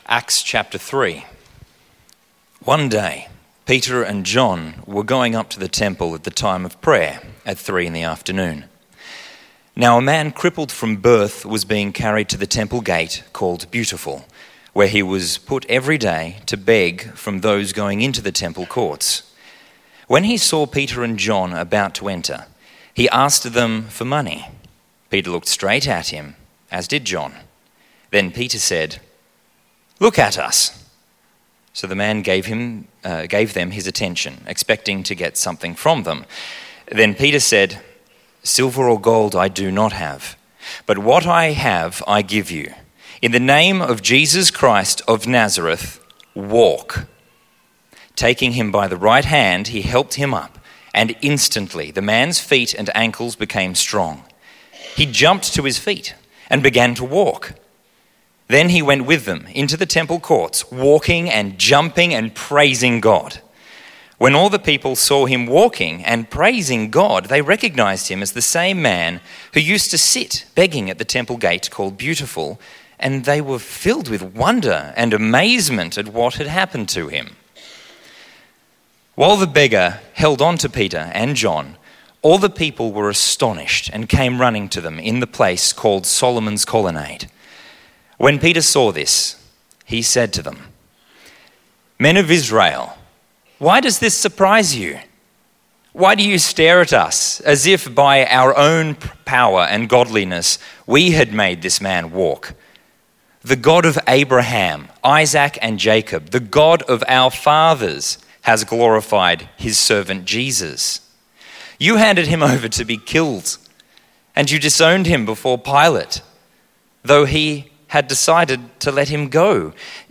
Acts chapter 3. One day, Peter and John were going up to the temple at the time of prayer at 3 p.m. Now a man crippled from birth was being carried to the temple gate called Beautiful, where he was put every day to beg from those going into the temple courts. When he saw Peter and John about to enter, he asked them for money. Peter looked straight at him, as did John. Then Peter said, "Look at us." So the man gave them his attention, expecting to get something from them. Then Peter said, "Silver or gold I do not have, but what I have I give you. In the name of Jesus Christ of Nazareth, walk." Taking him by the right hand, he helped him up, and instantly the man's feet and ankles became strong. He jumped to his feet and began to walk. Then he went with them into the temple courts, walking and jumping and praising God. When all the people saw him walking and praising God, they recognized him as the same man who used to sit begging at the temple gate called Beautiful, and they were filled with wonder and amazement at what had happened to him. While the beggar held on to Peter and John, all the people were astonished and came running to them in the place called Solomon's Colonnade. When Peter saw this, he said to them, "Men of Israel, why does this surprise you? Why do you stare at us as if by our own power and godliness we had made this man walk? The God of Abraham, Isaac, and Jacob, the God of our fathers, has glorified his servant Jesus. You handed him over to be killed, and you disowned him before Pilate, though he had decided to let him go.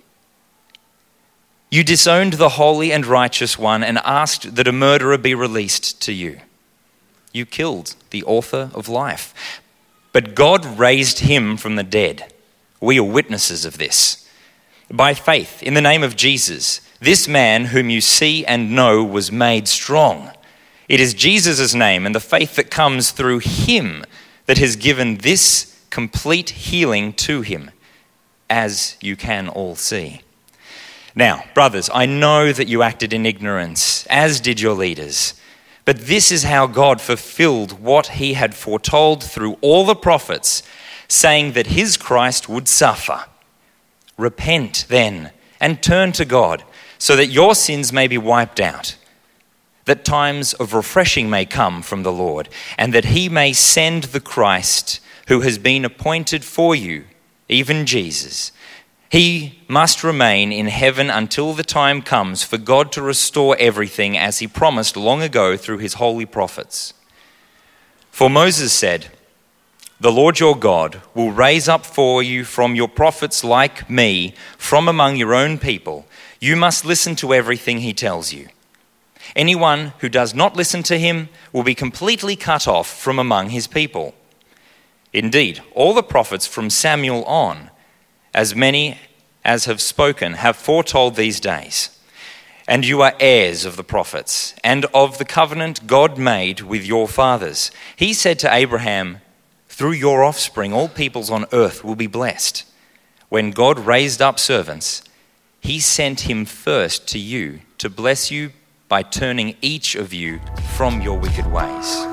You disowned the holy and righteous one and asked that a murderer be released to you. You killed the author of life, but God raised him from the dead. We are witnesses of this. By faith, in the name of Jesus, this man whom you see and know was made strong. It is Jesus' name and the faith that comes through him that has given this complete healing to him, as you can all see. Now, brothers, I know that you acted in ignorance, as did your leaders. But this is how God fulfilled what he had foretold through all the prophets, saying that his Christ would suffer. Repent then and turn to God, so that your sins may be wiped out, that times of refreshing may come from the Lord, and that he may send the Christ who has been appointed for you, even Jesus. He must remain in heaven until the time comes for God to restore everything as he promised long ago through his holy prophets. For Moses said, "The Lord your God will raise up for you from your prophets like me, from among your own people. You must listen to everything he tells you. Anyone who does not listen to him will be completely cut off from among his people." Indeed, all the prophets from Samuel on, as many as have spoken, have foretold these days. And you are heirs of the prophets and of the covenant God made with your fathers. He said to Abraham, "Through your offspring all peoples on earth will be blessed." When God raised up servants, he sent him first to you to bless you by turning each of you from your wicked ways.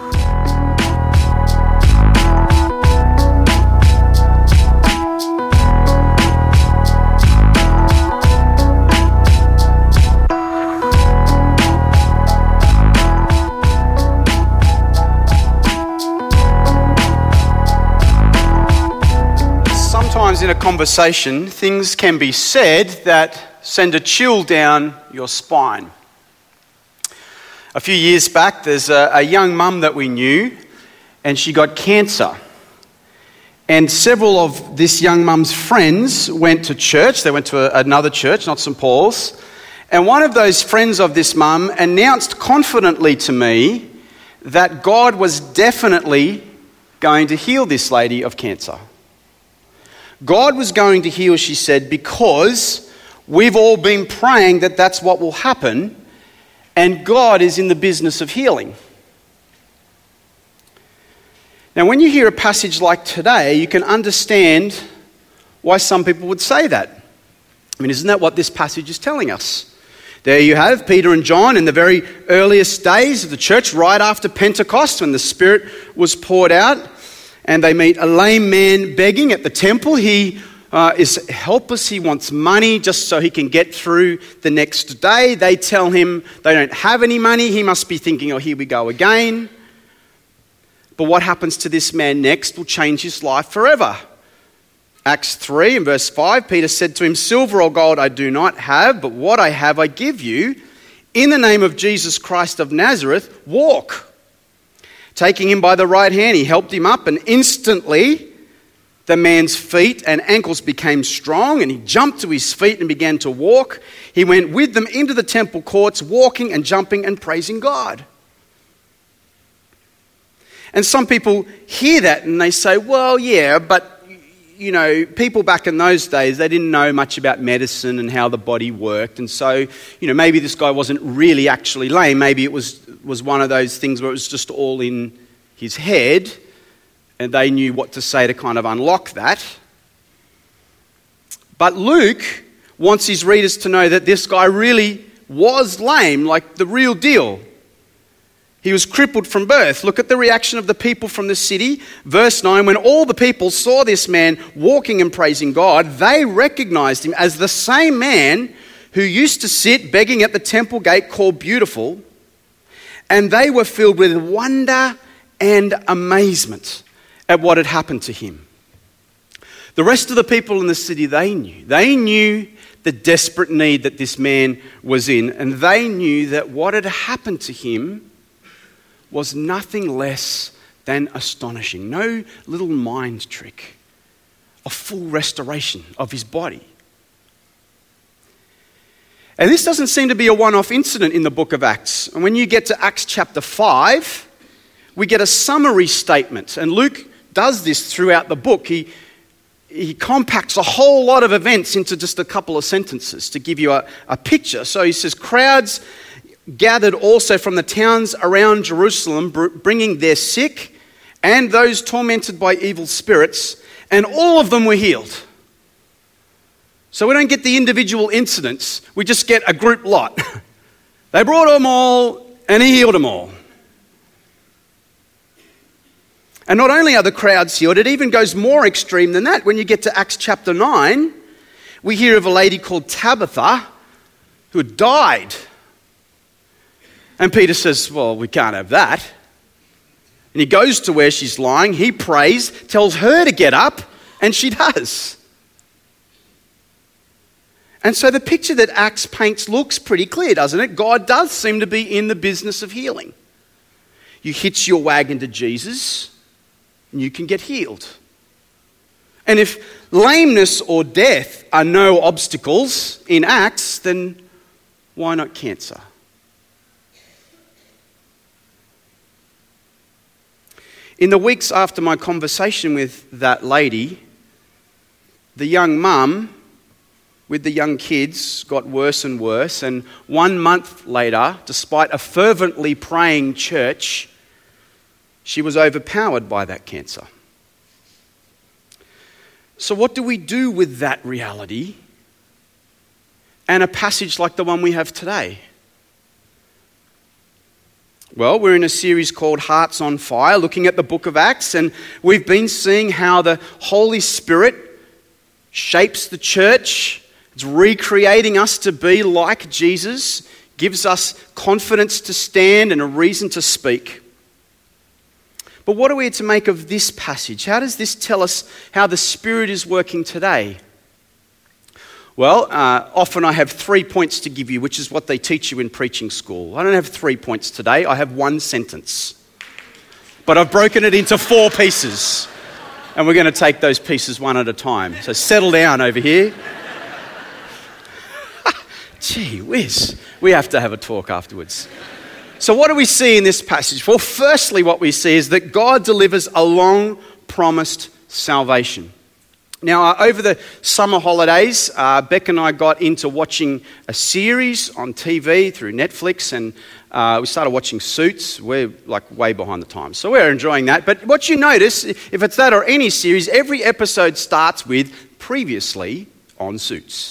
Sometimes in a conversation, things can be said that send a chill down your spine. A few years back, there's a young mum that we knew, and she got cancer. And several of this young mum's friends went to church. They went to another church, not St. Paul's. And one of those friends of this mum announced confidently to me that God was definitely going to heal this lady of cancer. God was going to heal, she said, because we've all been praying that that's what will happen, and God is in the business of healing. Now, when you hear a passage like today, you can understand why some people would say that. I mean, isn't that what this passage is telling us? There you have Peter and John in the very earliest days of the church, right after Pentecost, when the Spirit was poured out, and they meet a lame man begging at the temple. He is helpless. He wants money just so he can get through the next day. They tell him they don't have any money. He must be thinking, oh, here we go again. But what happens to this man next will change his life forever. Acts 3 and verse 5, Peter said to him, "Silver or gold I do not have, but what I have I give you. In the name of Jesus Christ of Nazareth, walk." Taking him by the right hand, he helped him up, and instantly the man's feet and ankles became strong, and he jumped to his feet and began to walk. He went with them into the temple courts, walking and jumping and praising God. And some people hear that and they say, well, yeah, but you know, people back in those days, they didn't know much about medicine and how the body worked. And so, you know, maybe this guy wasn't really actually lame. Maybe it was one of those things where it was just all in his head and they knew what to say to kind of unlock that. But Luke wants his readers to know that this guy really was lame, like the real deal. He was crippled from birth. Look at the reaction of the people from the city. Verse 9, when all the people saw this man walking and praising God, they recognized him as the same man who used to sit begging at the temple gate called Beautiful, and they were filled with wonder and amazement at what had happened to him. The rest of the people in the city, they knew the desperate need that this man was in, and they knew that what had happened to him was nothing less than astonishing. No little mind trick. A full restoration of his body. And this doesn't seem to be a one-off incident in the book of Acts. And when you get to Acts chapter 5, we get a summary statement. And Luke does this throughout the book. He compacts a whole lot of events into just a couple of sentences to give you a picture. So he says, crowds gathered also from the towns around Jerusalem, bringing their sick and those tormented by evil spirits, and all of them were healed. So we don't get the individual incidents, we just get a group lot. They brought them all, and he healed them all. And not only are the crowds healed, it even goes more extreme than that. When you get to Acts chapter 9, we hear of a lady called Tabitha who had died. And Peter says, well, we can't have that. And he goes to where she's lying, he prays, tells her to get up, and she does. And so the picture that Acts paints looks pretty clear, doesn't it? God does seem to be in the business of healing. You hitch your wagon to Jesus, and you can get healed. And if lameness or death are no obstacles in Acts, then why not cancer? In the weeks after my conversation with that lady, the young mum with the young kids got worse and worse, and 1 month later, despite a fervently praying church, she was overpowered by that cancer. So what do we do with that reality and a passage like the one we have today? Well, we're in a series called Hearts on Fire, looking at the book of Acts, and we've been seeing how the Holy Spirit shapes the church. It's recreating us to be like Jesus, gives us confidence to stand and a reason to speak. But what are we to make of this passage? How does this tell us how the Spirit is working today? Well, often I have 3 points to give you, which is what they teach you in preaching school. I don't have 3 points today, I have one sentence. But I've broken it into 4 pieces. And we're going to take those pieces one at a time. So settle down over here. Gee whiz, we have to have a talk afterwards. So what do we see in this passage? Well, firstly, what we see is that God delivers a long-promised salvation. Now, over the summer holidays, Beck and I got into watching a series on TV through Netflix, and we started watching Suits. We're like way behind the times, so we're enjoying that. But what you notice, if it's that or any series, every episode starts with previously on Suits.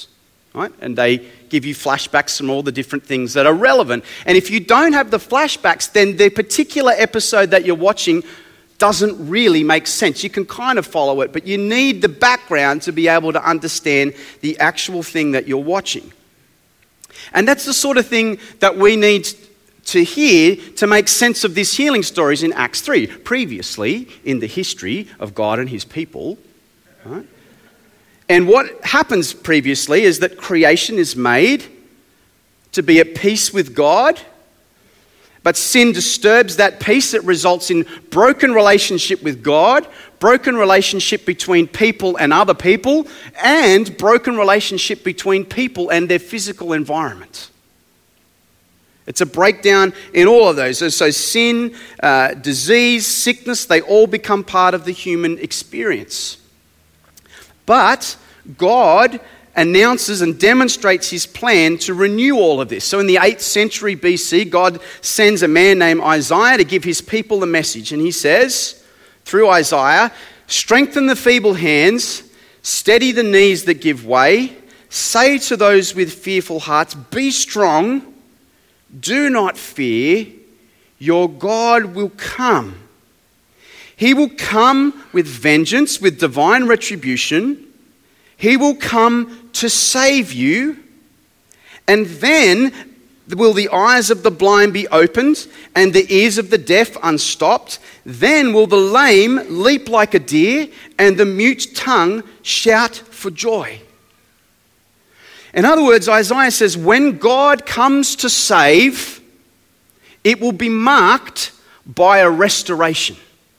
right? And they give you flashbacks from all the different things that are relevant. And if you don't have the flashbacks, then the particular episode that you're watching doesn't really make sense. You can kind of follow it, but you need the background to be able to understand the actual thing that you're watching. And that's the sort of thing that we need to hear to make sense of these healing stories in Acts 3. Previously, in the history of God and his people, right? And what happens previously is that creation is made to be at peace with God, but sin disturbs that peace. It results in broken relationship with God, broken relationship between people and other people, and broken relationship between people and their physical environment. It's a breakdown in all of those. So sin, disease, sickness, they all become part of the human experience. But God announces and demonstrates his plan to renew all of this. So in the 8th century BC, God sends a man named Isaiah to give his people a message. And he says, through Isaiah, strengthen the feeble hands, steady the knees that give way, say to those with fearful hearts, be strong, do not fear, your God will come. He will come with vengeance, with divine retribution. He will come to save you, and then will the eyes of the blind be opened and the ears of the deaf unstopped. Then will the lame leap like a deer and the mute tongue shout for joy. In other words, Isaiah says when God comes to save, it will be marked by a restoration.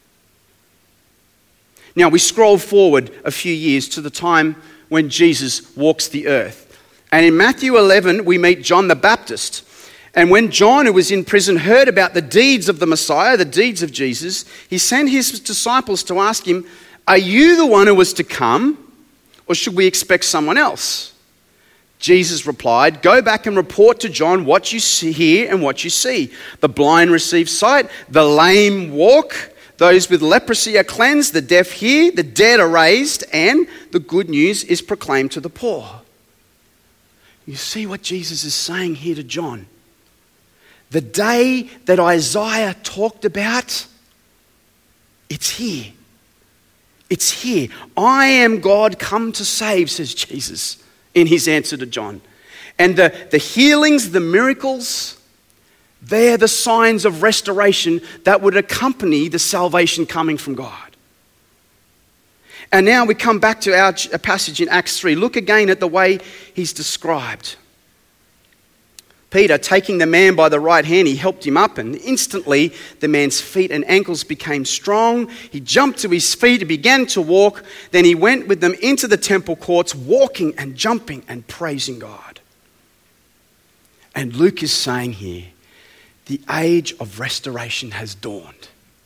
Now we scroll forward a few years to the time when Jesus walks the earth. And in Matthew 11, we meet John the Baptist. And when John, who was in prison, heard about the deeds of the Messiah, the deeds of Jesus, he sent his disciples to ask him, are you the one who was to come, or should we expect someone else? Jesus replied, go back and report to John what you hear and what you see. The blind receive sight, the lame walk, those with leprosy are cleansed, the deaf hear, the dead are raised, and the good news is proclaimed to the poor. You see what Jesus is saying here to John? The day that Isaiah talked about, it's here. It's here. I am God come to save, says Jesus in his answer to John. And the healings, the miracles, they're the signs of restoration that would accompany the salvation coming from God. And now we come back to our passage in Acts 3. Look again at the way he's described. Peter, taking the man by the right hand, he helped him up, and instantly the man's feet and ankles became strong. He jumped to his feet and began to walk. Then he went with them into the temple courts, walking and jumping and praising God. And Luke is saying here, the age of restoration has dawned.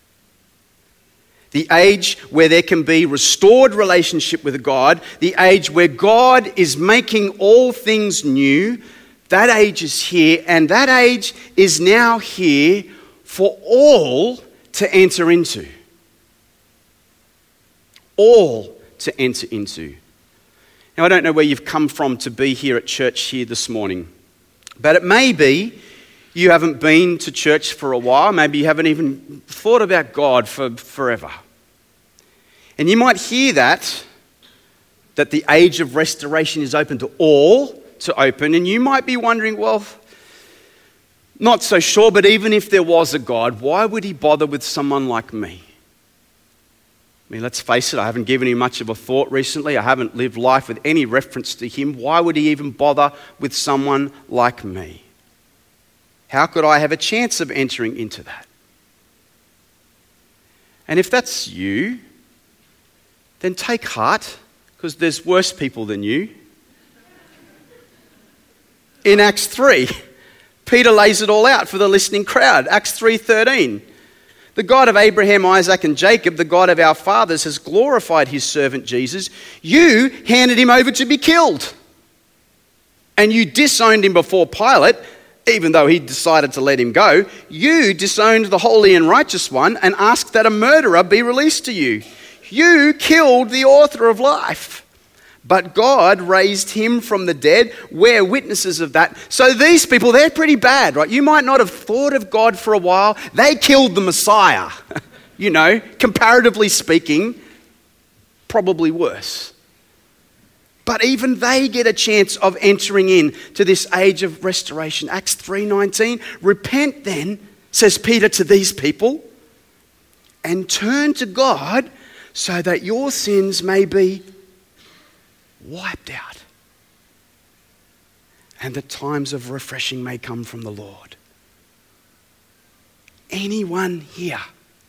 The age where there can be restored relationship with God, the age where God is making all things new, that age is here, and that age is now here for all to enter into. All to enter into. Now, I don't know where you've come from to be here at church here this morning, but it may be you haven't been to church for a while. Maybe you haven't even thought about God for forever. And you might hear that the age of restoration is open to all to open. And you might be wondering, well, not so sure, but even if there was a God, why would he bother with someone like me? I mean, let's face it, I haven't given him much of a thought recently. I haven't lived life with any reference to him. Why would he even bother with someone like me? How could I have a chance of entering into that? And if that's you, then take heart, because there's worse people than you. In Acts 3, Peter lays it all out for the listening crowd. Acts 3:13. The God of Abraham, Isaac, and Jacob, the God of our fathers, has glorified his servant Jesus. You handed him over to be killed. And you disowned him before Pilate, even though he decided to let him go. You disowned the holy and righteous one and asked that a murderer be released to you. You killed the author of life. but God raised him from the dead. We're witnesses of that. So these people, they're pretty bad, right? You might not have thought of God for a while. They killed the Messiah. Comparatively speaking, probably worse. But even they get a chance of entering in to this age of restoration. Acts 3:19, repent then, says Peter to these people, and turn to God so that your sins may be wiped out and the times of refreshing may come from the Lord. Anyone here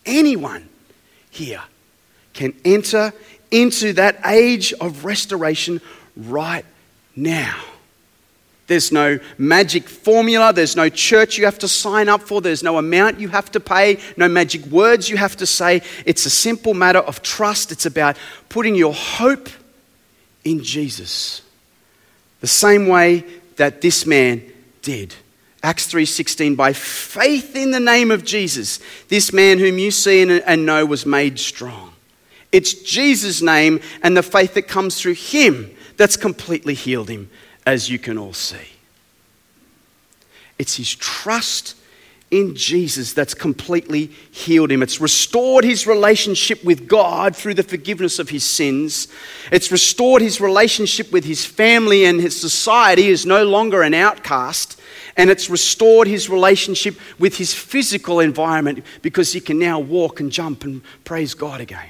can enter into that age of restoration right now. There's no magic formula. There's no church you have to sign up for. There's no amount you have to pay. No magic words you have to say. It's a simple matter of trust. It's about putting your hope in Jesus. The same way that this man did. Acts 3:16, by faith in the name of Jesus, this man whom you see and know was made strong. It's Jesus' name and the faith that comes through him that's completely healed him, as you can all see. It's his trust in Jesus that's completely healed him. It's restored his relationship with God through the forgiveness of his sins. It's restored his relationship with his family and his society. He is no longer an outcast. And it's restored his relationship with his physical environment because he can now walk and jump and praise God again.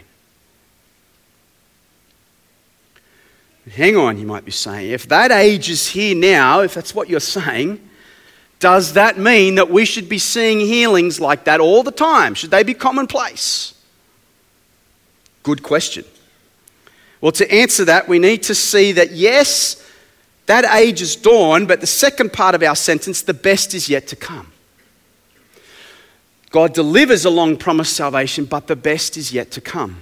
Hang on, you might be saying. If that age is here now, if that's what you're saying, does that mean that we should be seeing healings like that all the time? Should they be commonplace? Good question. Well, to answer that, we need to see that yes, that age is dawned, but the second part of our sentence, the best is yet to come. God delivers a long-promised salvation, but the best is yet to come.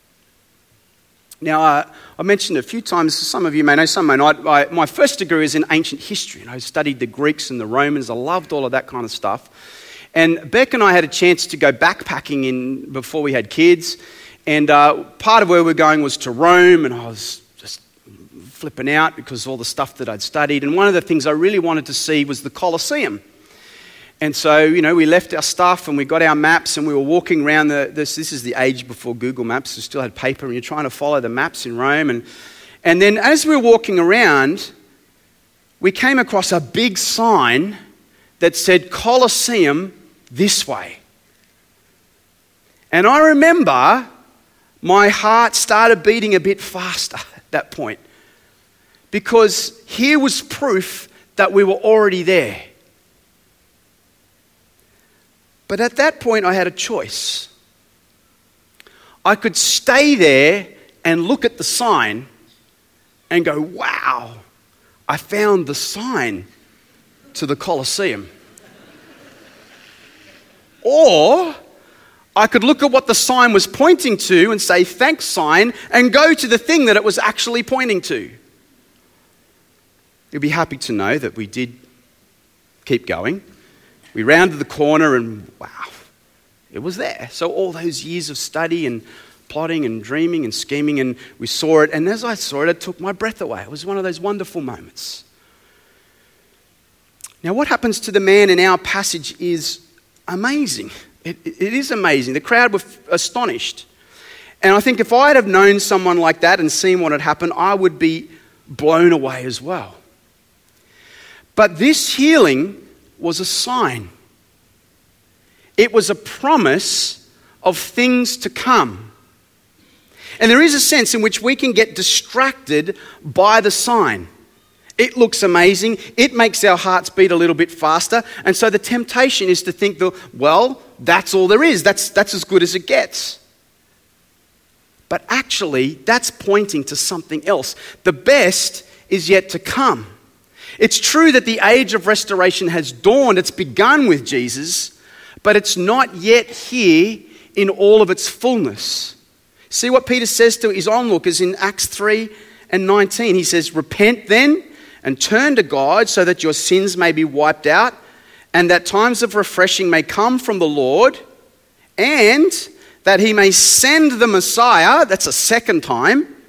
Now, I mentioned a few times, some of you may know, some may not, my first degree is in ancient history. And I studied the Greeks and the Romans. I loved all of that kind of stuff. And Beck and I had a chance to go backpacking before we had kids. And part of where we were going was to Rome, and I was just flipping out because of all the stuff that I'd studied. And one of the things I really wanted to see was the Colosseum. And so, we left our stuff and we got our maps and we were walking around this is the age before Google Maps. We still had paper and you're trying to follow the maps in Rome. And then as we were walking around, we came across a big sign that said Colosseum this way. And I remember my heart started beating a bit faster at that point because here was proof that we were already there. But at that point, I had a choice. I could stay there and look at the sign and go, wow, I found the sign to the Colosseum. Or I could look at what the sign was pointing to and say, thanks, sign, and go to the thing that it was actually pointing to. You'll be happy to know that we did keep going. We rounded the corner and wow, it was there. So all those years of study and plotting and dreaming and scheming, and we saw it. And as I saw it, it took my breath away. It was one of those wonderful moments. Now what happens to the man in our passage is amazing. It is amazing. The crowd were astonished. And I think if I had have known someone like that and seen what had happened, I would be blown away as well. But this healing was a sign. It was a promise of things to come. And there is a sense in which we can get distracted by the sign. It looks amazing. It makes our hearts beat a little bit faster. And so the temptation is to think, well, that's all there is. That's as good as it gets. But actually, that's pointing to something else. The best is yet to come. It's true that the age of restoration has dawned. It's begun with Jesus, but it's not yet here in all of its fullness. See what Peter says to his onlookers in Acts 3:19. He says, repent then and turn to God so that your sins may be wiped out and that times of refreshing may come from the Lord and that he may send the Messiah, that's a second time,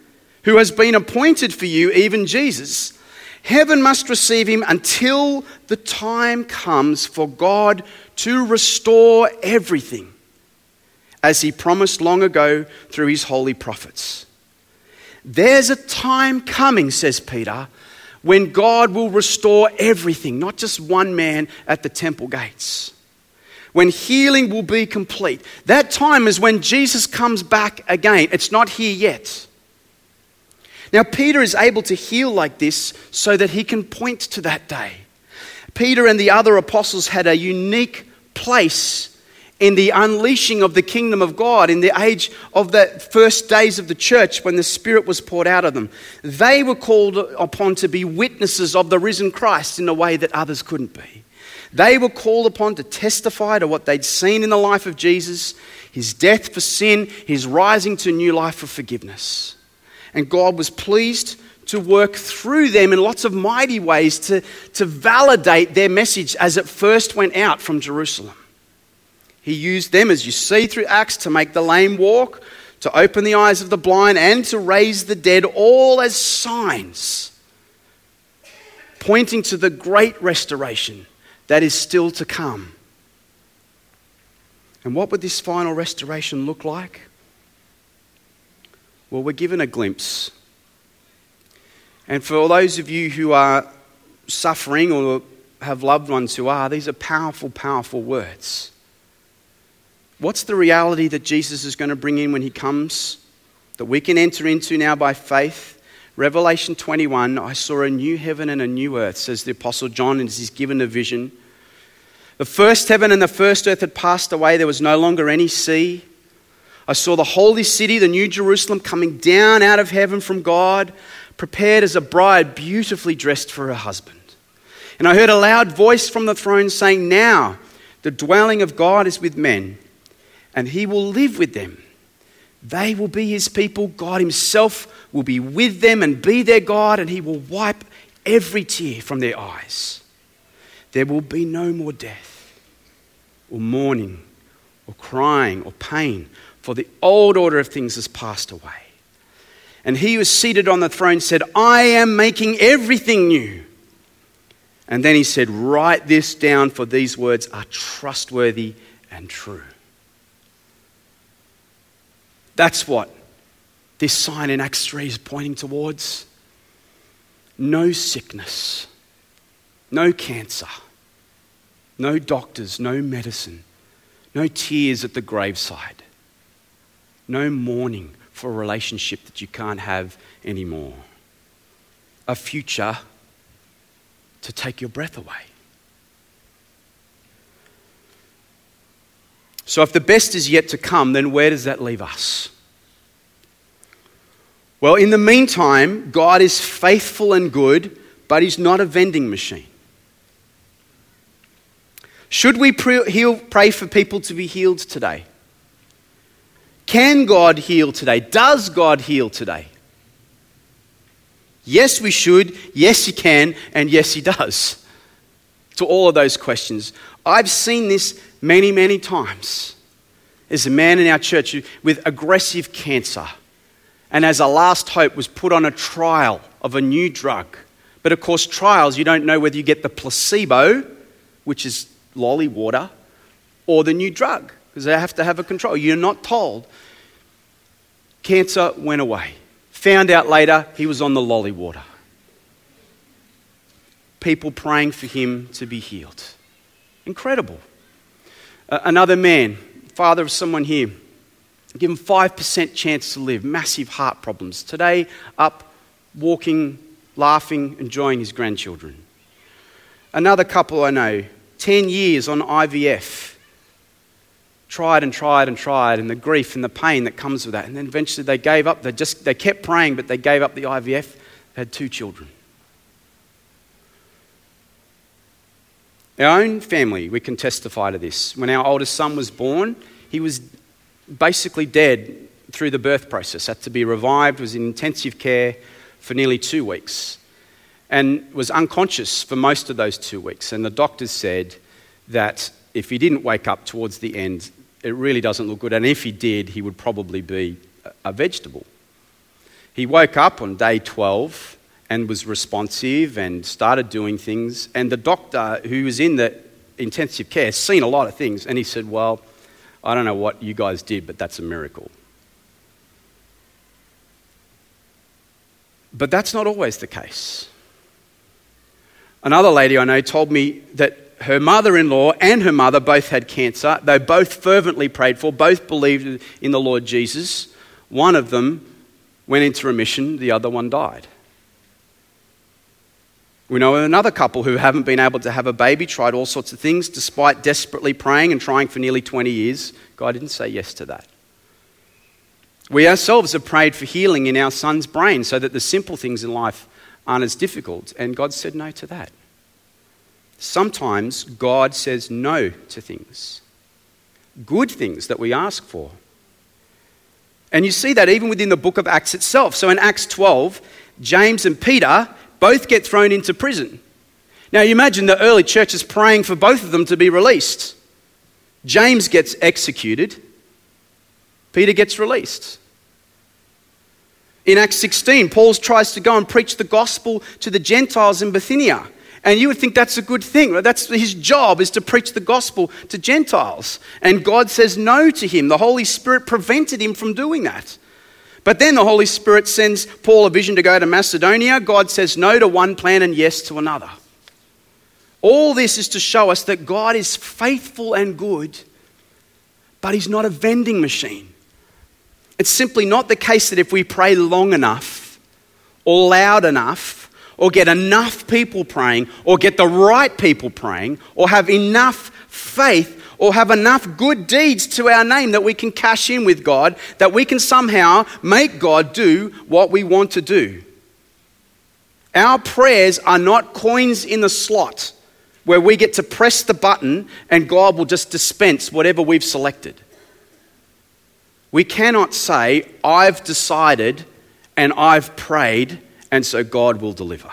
who has been appointed for you, even Jesus. Heaven must receive him until the time comes for God to restore everything, as he promised long ago through his holy prophets. There's a time coming, says Peter, when God will restore everything, not just one man at the temple gates. When healing will be complete. That time is when Jesus comes back again. It's not here yet. Now, Peter is able to heal like this so that he can point to that day. Peter and the other apostles had a unique place in the unleashing of the kingdom of God, in the age of the first days of the church when the Spirit was poured out of them. They were called upon to be witnesses of the risen Christ in a way that others couldn't be. They were called upon to testify to what they'd seen in the life of Jesus, his death for sin, his rising to new life for forgiveness. And God was pleased to work through them in lots of mighty ways to validate their message as it first went out from Jerusalem. He used them, as you see through Acts, to make the lame walk, to open the eyes of the blind, and to raise the dead, all as signs, pointing to the great restoration that is still to come. And what would this final restoration look like? Well, we're given a glimpse. And for those of you who are suffering or have loved ones who are, these are powerful, powerful words. What's the reality that Jesus is going to bring in when he comes, that we can enter into now by faith? Revelation 21, I saw a new heaven and a new earth, says the Apostle John as he's given a vision. The first heaven and the first earth had passed away. There was no longer any sea. I saw the holy city, the new Jerusalem, coming down out of heaven from God, prepared as a bride beautifully dressed for her husband. And I heard a loud voice from the throne saying, now the dwelling of God is with men, and he will live with them. They will be his people. God himself will be with them and be their God, and he will wipe every tear from their eyes. There will be no more death, or mourning, or crying, or pain, for the old order of things has passed away. And he who was seated on the throne said, I am making everything new. And then he said, write this down, for these words are trustworthy and true. That's what this sign in Acts 3 is pointing towards. No sickness, no cancer, no doctors, no medicine, no tears at the graveside, no mourning for a relationship that you can't have anymore. A future to take your breath away. So if the best is yet to come, then where does that leave us? Well, in the meantime, God is faithful and good, but he's not a vending machine. Should we pray for people to be healed today? Can God heal today? Does God heal today? Yes, we should. Yes, he can. And yes, he does. To all of those questions. I've seen this many, many times. There's a man in our church with aggressive cancer, and as a last hope was put on a trial of a new drug. But of course, trials, you don't know whether you get the placebo, which is lolly water, or the new drug, because they have to have a control. You're not told. Cancer went away. Found out later he was on the lolly water. People praying for him to be healed. Incredible. Another man, father of someone here, given 5% chance to live, massive heart problems. Today, up, walking, laughing, enjoying his grandchildren. Another couple I know, 10 years on IVF. Tried and tried and tried, and the grief and the pain that comes with that. And then eventually they gave up. They kept praying, but they gave up the IVF. They had 2 children. Our own family, we can testify to this. When our oldest son was born, he was basically dead through the birth process. Had to be revived, was in intensive care for nearly 2 weeks, and was unconscious for most of those 2 weeks. And the doctors said that if he didn't wake up towards the end, it really doesn't look good. And if he did, he would probably be a vegetable. He woke up on day 12 and was responsive and started doing things. And the doctor who was in the intensive care has seen a lot of things. And he said, well, I don't know what you guys did, but that's a miracle. But that's not always the case. Another lady I know told me that her mother-in-law and her mother both had cancer. They both fervently prayed for, both believed in the Lord Jesus. One of them went into remission, the other one died. We know another couple who haven't been able to have a baby, tried all sorts of things, despite desperately praying and trying for nearly 20 years. God didn't say yes to that. We ourselves have prayed for healing in our son's brain so that the simple things in life aren't as difficult, and God said no to that. Sometimes God says no to things, good things that we ask for. And you see that even within the book of Acts itself. So in Acts 12, James and Peter both get thrown into prison. Now you imagine the early church is praying for both of them to be released. James gets executed. Peter gets released. In Acts 16, Paul tries to go and preach the gospel to the Gentiles in Bithynia. And you would think that's a good thing. Right? That's his job, is to preach the gospel to Gentiles. And God says no to him. The Holy Spirit prevented him from doing that. But then the Holy Spirit sends Paul a vision to go to Macedonia. God says no to one plan and yes to another. All this is to show us that God is faithful and good, but he's not a vending machine. It's simply not the case that if we pray long enough or loud enough or get enough people praying or get the right people praying or have enough faith or have enough good deeds to our name that we can cash in with God, that we can somehow make God do what we want to do. Our prayers are not coins in the slot where we get to press the button and God will just dispense whatever we've selected. We cannot say, I've decided and I've prayed and so God will deliver.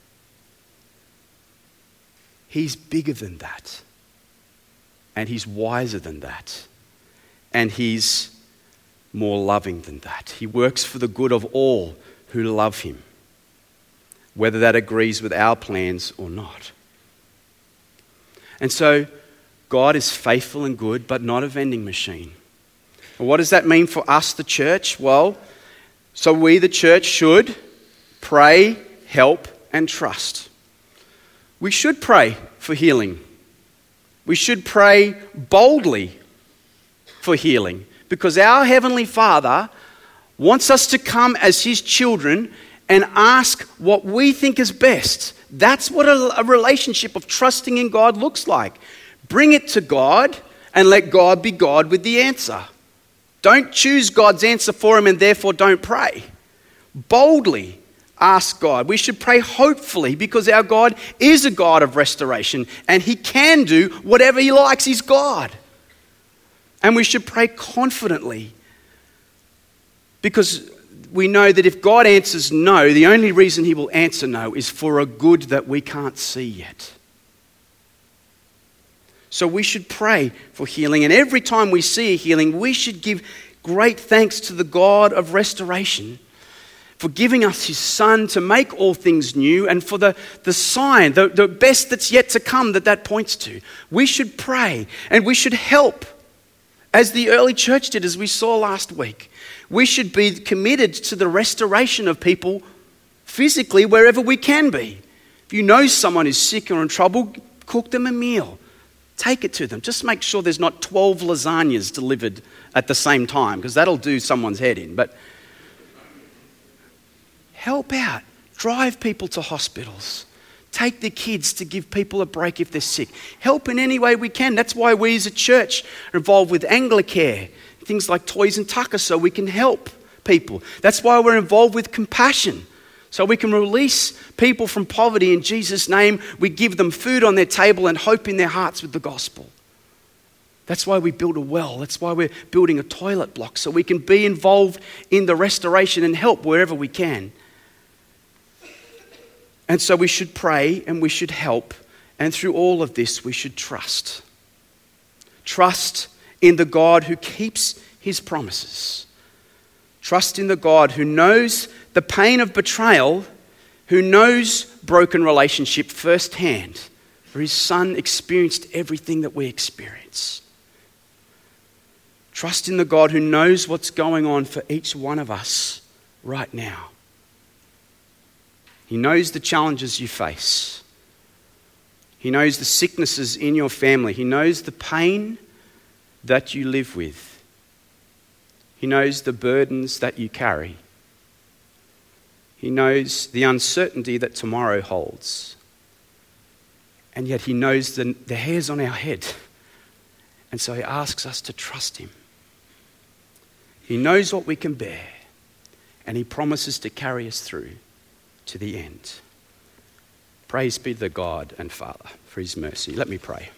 He's bigger than that. And he's wiser than that. And he's more loving than that. He works for the good of all who love him, whether that agrees with our plans or not. And so God is faithful and good, but not a vending machine. And what does that mean for us, the church? Well, so we, the church, should pray, help, and trust. We should pray for healing. We should pray boldly for healing, because our Heavenly Father wants us to come as his children and ask what we think is best. That's what a relationship of trusting in God looks like. Bring it to God and let God be God with the answer. Don't choose God's answer for him and therefore don't pray. Boldly ask God. We should pray hopefully, because our God is a God of restoration and he can do whatever he likes. He's God. And we should pray confidently, because we know that if God answers no, the only reason he will answer no is for a good that we can't see yet. So we should pray for healing, and every time we see a healing, we should give great thanks to the God of restoration for giving us his Son to make all things new, and for the sign, the best that's yet to come that points to. We should pray and we should help, as the early church did, as we saw last week. We should be committed to the restoration of people physically wherever we can be. If you know someone who's sick or in trouble, cook them a meal. Take it to them. Just make sure there's not 12 lasagnas delivered at the same time, because that'll do someone's head in. But help out. Drive people to hospitals. Take the kids to give people a break if they're sick. Help in any way we can. That's why we as a church are involved with Anglicare, things like Toys and Tucker, so we can help people. That's why we're involved with Compassion, so we can release people from poverty in Jesus' name. We give them food on their table and hope in their hearts with the gospel. That's why we build a well. That's why we're building a toilet block, so we can be involved in the restoration and help wherever we can. And so we should pray and we should help. And through all of this, we should trust. Trust in the God who keeps his promises. Trust in the God who knows the pain of betrayal, who knows broken relationship firsthand, for his Son experienced everything that we experience. Trust in the God who knows what's going on for each one of us right now. He knows the challenges you face. He knows the sicknesses in your family. He knows the pain that you live with. He knows the burdens that you carry. He knows the uncertainty that tomorrow holds. And yet he knows the hairs on our head. And so he asks us to trust him. He knows what we can bear. And he promises to carry us through to the end. Praise be to God and Father for his mercy. Let me pray.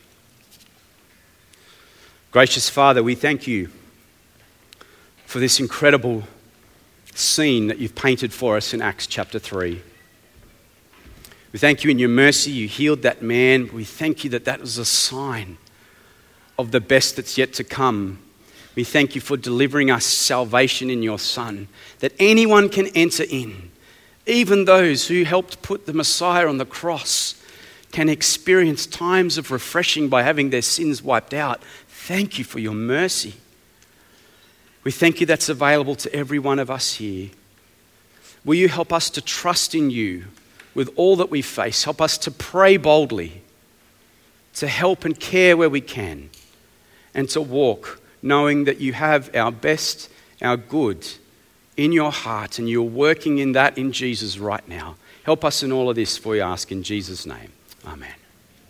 Gracious Father, we thank you for this incredible scene that you've painted for us in Acts chapter 3. We thank you in your mercy you healed that man. We thank you that that was a sign of the best that's yet to come. We thank you for delivering us salvation in your Son, that anyone can enter in. Even those who helped put the Messiah on the cross can experience times of refreshing by having their sins wiped out. Thank you for your mercy. We thank you that's available to every one of us here. Will you help us to trust in you with all that we face? Help us to pray boldly, to help and care where we can, and to walk knowing that you have our best, our good in your heart, and you're working in that in Jesus right now. Help us in all of this, for we ask in Jesus' name. Amen.